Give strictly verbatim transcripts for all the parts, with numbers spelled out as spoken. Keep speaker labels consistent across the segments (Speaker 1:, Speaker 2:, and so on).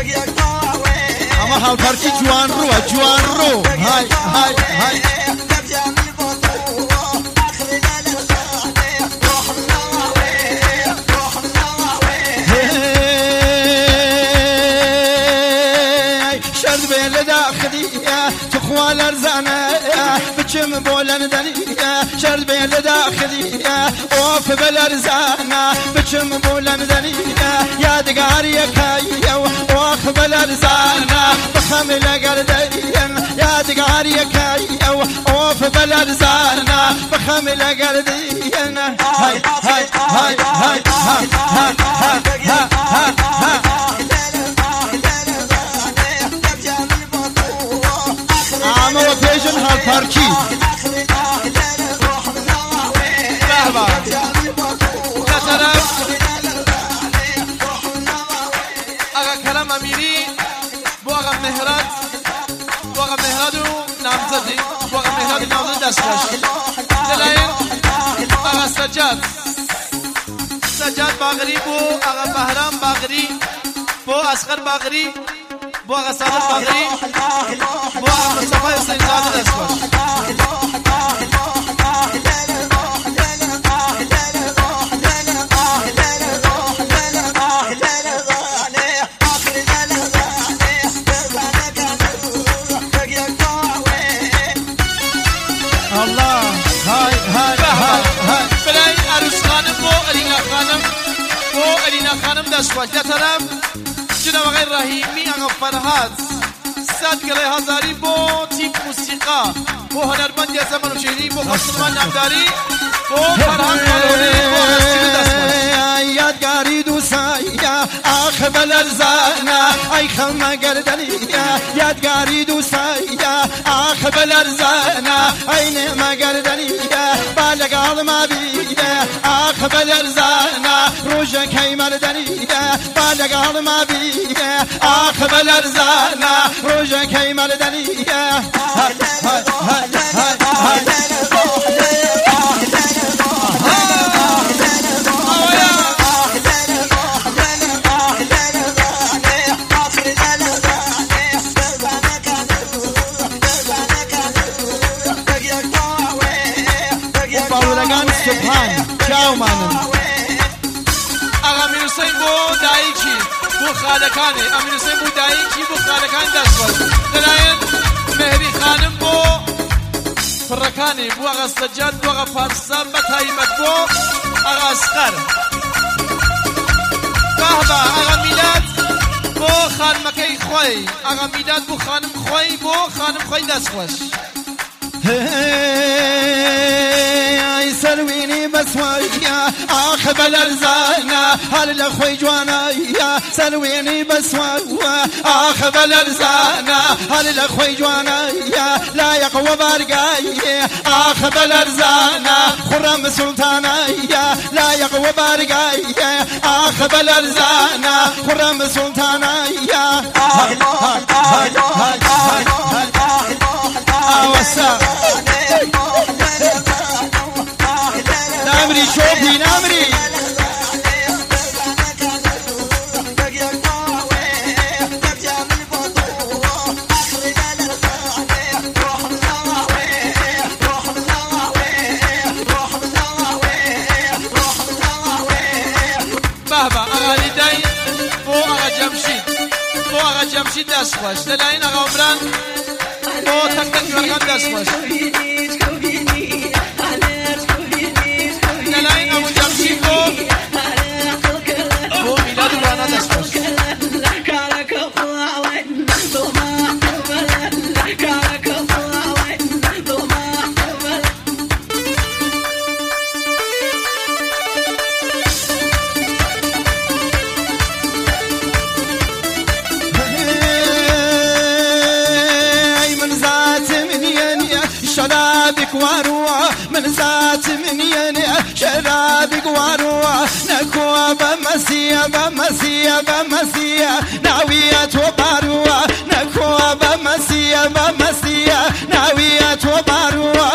Speaker 1: اما هاوتارکی جوان رو جوان رو های های های شرد بیل داخلیه تو خوال ارزانه بچم بولن دنیه شرد بیل داخلیه اوف بل ارزانه بچم بولن دنیه یادگاری کایه اوف بل ارزانه بخمل قردین یادگاری کایه اوف بل ارزانه بخمل قردین های های های های های های های عامه و پیجن هاوتارکی بهبا
Speaker 2: طرف آقا کرم امیری بو آقا مهراد بو آقا مهراد و نامزدی بو آقا مهراد نامزد دست باش دلاین آقا سجاد سجاد باغری بو آقا بهرام باغری بو اسقر باغری بو آقا صادق باغری بو آقا مصطفی حسین زاده دست باش
Speaker 1: الله هاي هاي هاي هاي
Speaker 2: بلای عروس خانم بو الینا خانم بو الینا خانم دست باش در طرف جناب آقای رحیمی آقا فرهاد صد گله هزاری بو تیم موسیقا بو هنرمندی از زمان و شهری بو مسلمان نامداری بو فرهاد مالونی بو هستی دست باش
Speaker 1: یادگاری دوستایا آخ بلرزانا ای خم گردنیا یادگاری دوستایا آخ بلرزانا ای نعم گردنیا بالگال ما بیه آخ بلرزانا روز کی مردنیا بالگال ما بیه آخ بلرزانا روز کی مردنیا های های های های سبحان چاو مانم
Speaker 2: آقا امیر حسین بو دایکی بو خالکانه امیر حسین بو دایکی بو خالکان دست باش دلاین مهری خانم بو فرکانه بو آقا سجاد بو آقا پارسا بتایمت بو آقا اسقر بهبا آقا میلاد بو خانمکی خوی آقا میلاد بو خانم خوی بو خانم خوی دست باش
Speaker 1: ای سروینی بسوایا آخ بلرزانا هل لخوی جوانایا سروینی بسوایا آخ بلرزانا هل لخوی جوانایا لا يقوى بارقاي آخ بلرزانا خرم سلطانایا لا يقوى بارقاي آخ بلرزانا خرم سلطانایا هاي هاي هاي هاي هاي آوسا نامري شوفي نامري
Speaker 2: بهبا آقا لیدای بو آقا جمشید بو آقا جمشید دست باش دلاین آقا عمران بو تک تک فرقان دست باش دلاین ابو جمشید بو بو میلاد رانا دست باش
Speaker 1: شرابك واروى من ذات من يني شرابك واروى نكوى بمسيا بمسيا بمسيا ناوية وباروى نكوى بمسيا بمسيا ناوية وباروى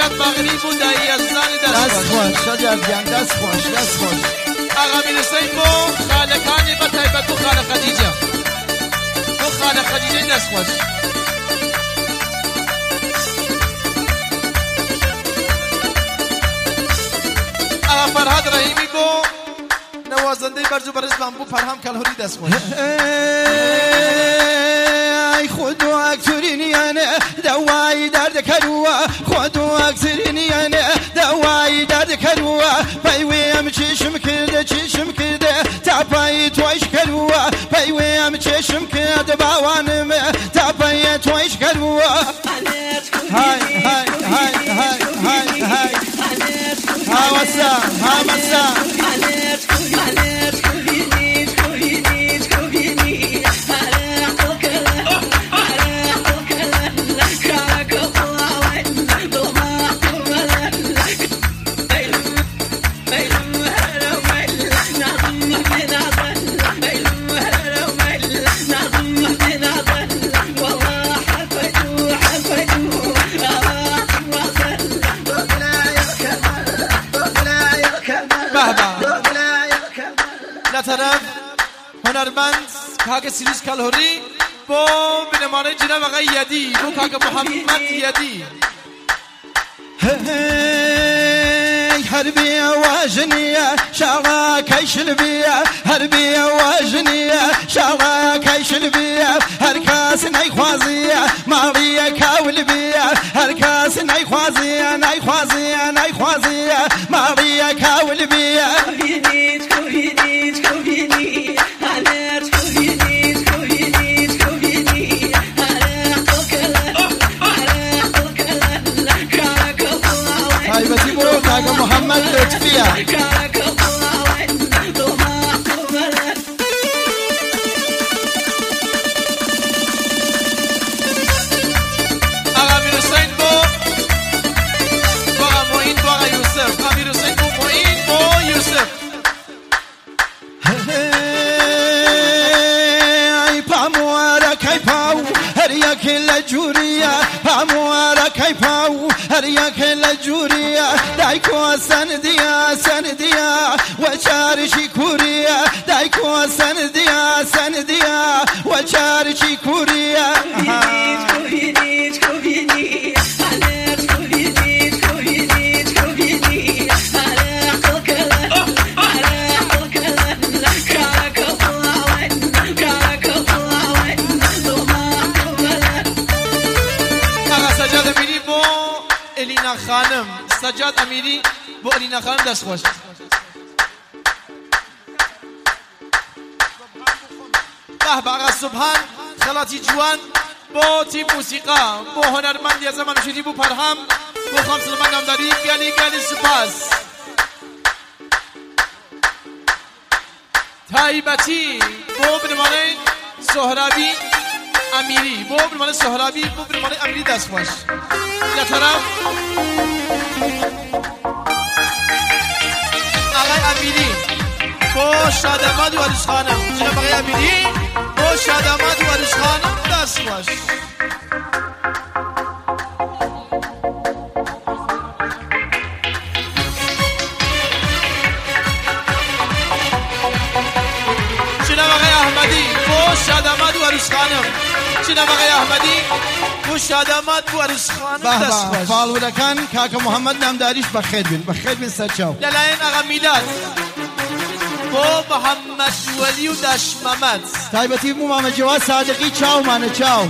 Speaker 2: سجاد مغری بود دایی از زن
Speaker 1: دست
Speaker 2: دست
Speaker 1: خوش سجاد جان دست خوش دست خوش
Speaker 2: آقا امیر حسین بو خالقانی با تایبت بو خال خدیجه بو خال خدیجه دست خوش آقا فرهاد رحیمی بو نوازنده برجو برزبان بو فرهام کلهوری دست خوش
Speaker 1: ای خودو اکترینی نه دوای درد کروا خودو اکترینی نه دوای درد کروا پیویم چشم کرده چشم کرده تپای تویش کروا پیویم چشم کرده باوانم تپای تویش کروا های های های های های های هوسا هوسا
Speaker 2: طرف هنرمند کاک سیروس کلهوری با بنمانه جناب آقای یدی با کاک محمد یدی
Speaker 1: حربي واجنية شعرك يشلبية حربي واجنية شعرك يشلبية هركاس نيخوازية ماريا كاولبية هركاس نيخوازية نيخوازية نيخوازية ماريا كاولبية كاكا محمد لطفية
Speaker 2: آقا امیر حسین بو آقا معین بو آقا یوسف امیر حسین بو معین بو یوسف
Speaker 1: ای پاموارا کی پاو هر یک لجوریا پاموارا کی پاو هر یک لجوریا دایکو سندیا سندیا و چارشی کوریا دایکو سندیا سندیا و چارشی کوریا
Speaker 2: الینا خانم سجاد امیری با الینا خانم دست خوش به به آقا سبحان خلاتی جوان با تیم موسیقا با هنرمندی از زمان شدی بو پرهم با خام سلمان نامداری گلی گلی سپاس تایبتی با بنمانه سهرابی امیری با بنمانه سهرابی با بنمانه امیری دست خوش یا طرف آقای امیری با شادماد و عروس خانم جناب آقای امیری با شادماد و عروس خانم دست خوش جناب آقای احمدی با شادماد و عروس خانم جناب آقای احمدی با شادماد و عروس خانم دست خوش
Speaker 1: فالودکان کاکا محمد نامداریش بخیر بین بخیر بین سرچاو
Speaker 2: للاین آقا میلاد با محمد ولی و داش محمد
Speaker 1: تایبتی بو محمد جواد صادقی چاو مانه چاو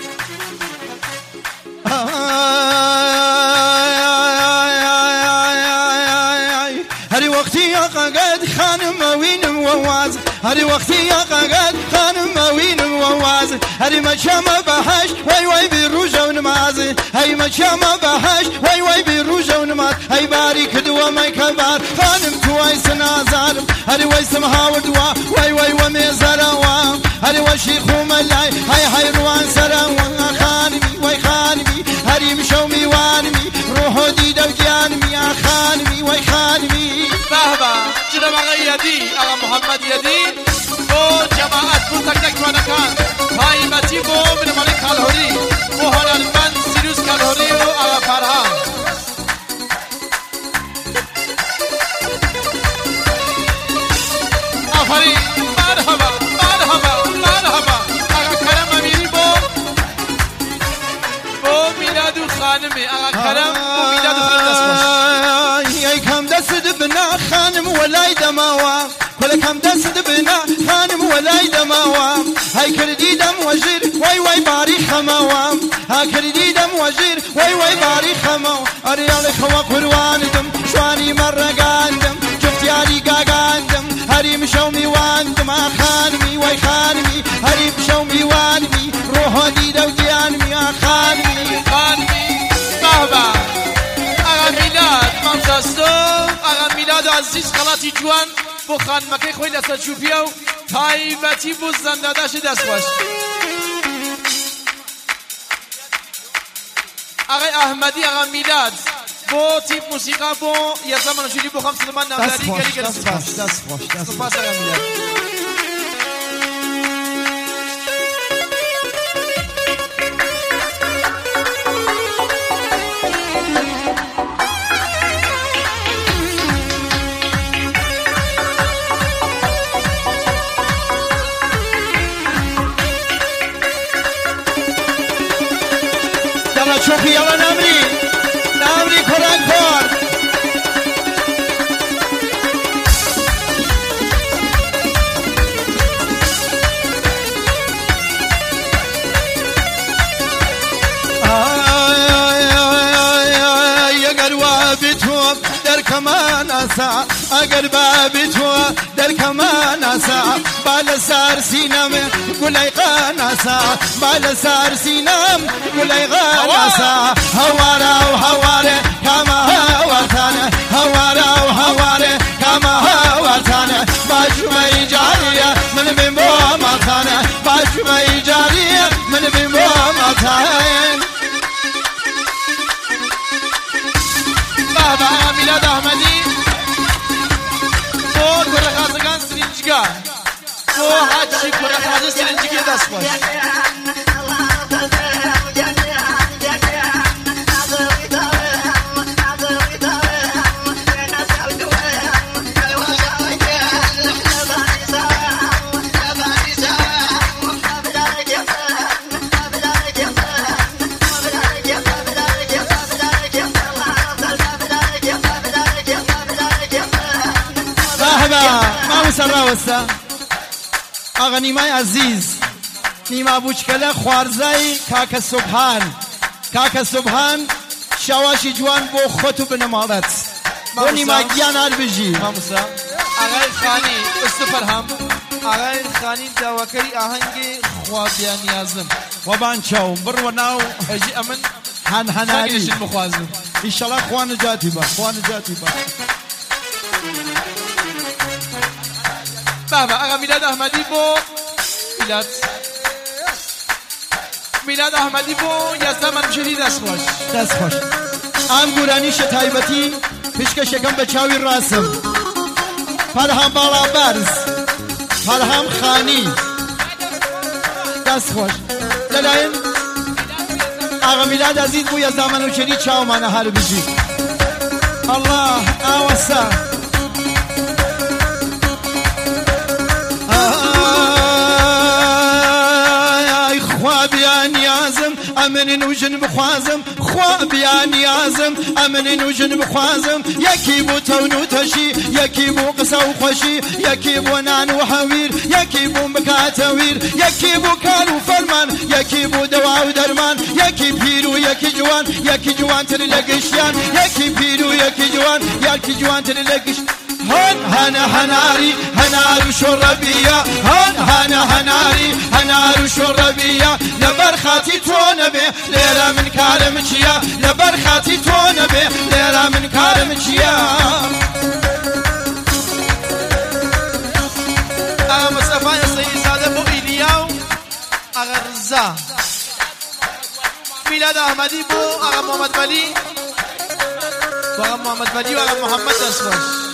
Speaker 1: هری وقتی آقا قد خانم وینم وواز هری وقتی آقا قد خانم وینم وواز هری مچام بهش وای وای بی روز و نماز هی مچام بهش وای وای بی روز و نماز هی باری کدو مای کبار خانم تو وای سنازارم هری وای سمها و دوا وای وای و میزروا هری و شیخ ملای هی هی روان سروا خانمی وای خانمی هری مشو میوانمی روح دیدو جانمی خانمی وای خانمی
Speaker 2: بابا جناب آقای یدی آقا محمد یدی با جماعت بو تک تک وانکان تایبتی با بنمانه کلهوری با هنرمند سیروس کلهوری و آقا فرهان خانمي اغا كلام وميلاد خانم دست باش
Speaker 1: يا كم دست بنا خانم ولاي دماوا كل كم دست بنا خانم ولاي دماوا هاي كردي دم وجير واي واي باري خماوا ها كردي دم وجير واي واي باري خماوا اريال خوا قروان شواني مرة قاندم شفت يالي قاقاندم هري مشومي واندم خانمي واي خانمي هري مشومي واندمي روحو دي دو ديانمي خانمي
Speaker 2: خانمي بابا اغا ميلاد مامزاستو اغا ميلاد عزيز خلاطي جوان بو خانمكي خوي لسا تشوفيو تايبتي بو زنداداش دست باش اغا احمدي اغا ميلاد بو تيب موسيقى بو يا زمان شولي بو خمس لمان نمداري قالي قالي سپاس
Speaker 1: سپاس
Speaker 2: سپاس اغا ميلاد
Speaker 1: يلا شوفي يلا نامري نامري كوران كور در کمان آسا اگر بابی تو در کمان آسا بال سر سینم گلای قان آسا بال سر سینم گلای قان آسا هوارا و هواره کما هوارتانه هوارا و هواره کما هوارتانه باجمه جاریه من بیم با ماتانه باجمه جاریه من بیم با ماتانه
Speaker 2: بابا ميلاد احمدي بو كرخازگان سرنجگا بو حاجی كرخاز سرنجگی دست باش
Speaker 1: ما مسرا وستا اغا نیمای عزیز نیما بوچکله خوارزای کاک سبحان کاک سبحان شواشی جوان بو خطو بنمالت بو نیما گیان هر بجی
Speaker 2: ماموسا اغای خانی استفرهم اغای خانی داوکری آهنگ خوابیا نیازم
Speaker 1: و بانچاو بر و ناو
Speaker 2: اجی امن
Speaker 1: هن هناری
Speaker 2: شاگرشن مخوازم
Speaker 1: انشالله خوان جاتی با خوان جاتی با
Speaker 2: بابا اغا ميلاد احمدي بو ميلاد ميلاد احمدي بو يا زمان شديد دست خوش
Speaker 1: دست خوش ام گورانی شتایبتی پشک شکم به چاوی راسم پرهم بالا برز پرهم خانی دست خوش دلاین اغا میلاد عزیز بو یا زمان شدید چاو منه هر بجی الله آوسا خوابيان يازم امن وجن بخوازم خوابيان يازم امن وجن بخوازم يكيبو تونو تشي يكيبو قسو خوشي يكيبو نان وحوير يكيبو مكاتوير يكيبو كانو فرمان يكيبو دواء ودرمان يكي بيرو يكي جوان يكي جوان تلقشيان يكي بيرو يكي جوان يكي جوان تلقش هن هنا هناري هنار شربية هن هنا هناري هنار شربية لبرخاتي تونبي ليلة من كارمشيا لبرخاتي تونبي ليلة من كارمشيا
Speaker 2: اغا مصطفى يا سيدي سادة بو إلياو اغا رزا ميلاد احمدي بو اغا محمد بلي واغا محمد بلي واغا محمد دسوش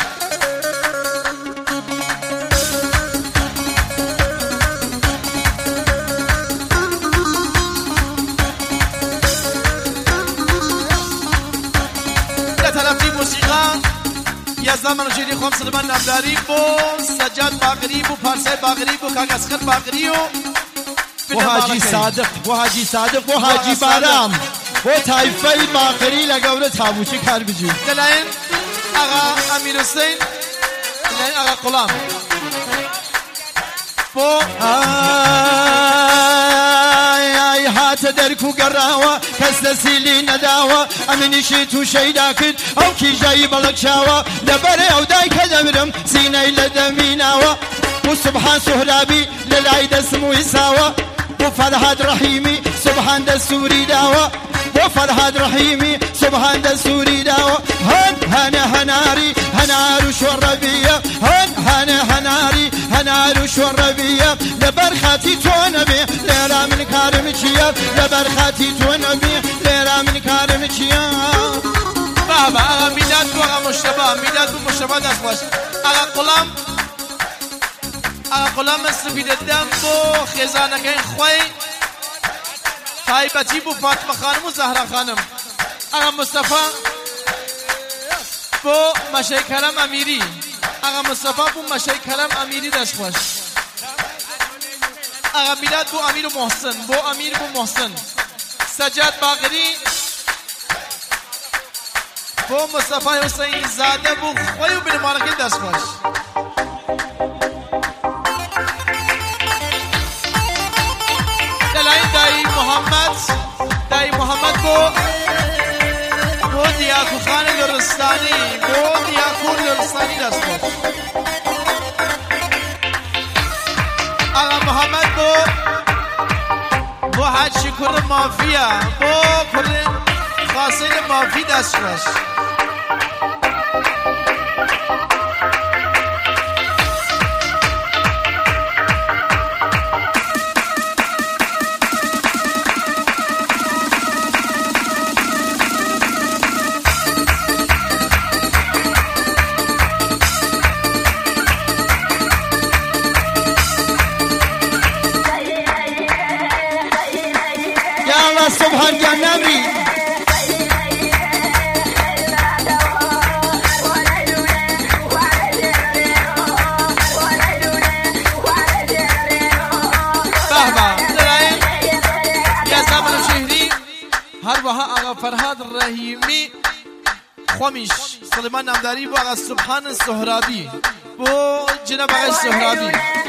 Speaker 2: موسیقا یا زمان جیلی خوام سلمان نمداری بو سجاد باقری بو پارسای باقری بو کاغسخر باقری و
Speaker 1: و حاجی صادق و حاجی صادق و حاجی بارام بۆ تایفەی باقری لە گەورە تابوچی کار بجی
Speaker 2: لەلایەن ئاغا ئەمیر حوسێن لەلایەن ئاغا قوڵام بۆ
Speaker 1: ئای هاتە دەرک و گەڕاوە کەس دەسیلی نەداوە ئەمنیشی تووشەی داکرد ئەو کیژایی بەڵەکشاوە لەبەرێ ئەو دایکە دەمرم سینەی لە دەمیناوە بۆ سوبحان سوهرابی لە لای دەسم و ئیساوە بۆ فەرهاد ڕەحیمی سوبحان دەسووری داوە بۆ فەرهاد ڕەحیمی سوبحان دەسووری داوە هەن هەنە هەناری هەنار و شۆڕەبیە هەن هەنە هەناری هەنار و شۆڕەبیە لەبەر خاتی تۆ نەبێ لێرە من کارم چییە لەبەر خاتی تۆ نەبێ لێرە من کارم چییە
Speaker 2: بابا ئاغا میلاد بۆ ئاغا مشتەبا میلاد بۆ مشتەبا دەست باش ئاغا قوڵام ئاغا قوڵام من سپیدە دەدەم بۆ خێزانەکەی خۆی تایبەتی بۆ فاتمە خانم و زەهرا خانم ئاغا مستەفا بۆ مەشەی کەرەم ئەمیری ئاغا مستەفا بۆ مەشەی کەرەم ئەمیری دەست باش ئاغا میلاد بۆ ئەمیر و محسن بۆ ئەمیر بۆ محسن سەجاد باقری بۆ مستەفای حوسێنی زادە بۆ خۆی و بنەماڵەکەی دەست باش لەلایەن دایی محەممەد دایی محەممەد بۆ بۆ دیاکوخانی لۆرستانی بۆ دیاکۆ لۆرستانی دەست باش ئاغا محەممەد بۆ بۆ حاجی کوڕ مافیە بۆ کوڕ خاسەی مافی دەست باش
Speaker 1: سبحان يا نبي
Speaker 2: بابا يا زمن شهري هروها آغا فرهاد الرحيمي خومش سليمان نامداري بو آغا سبحان السهرابي بو جناب آغا السهرابي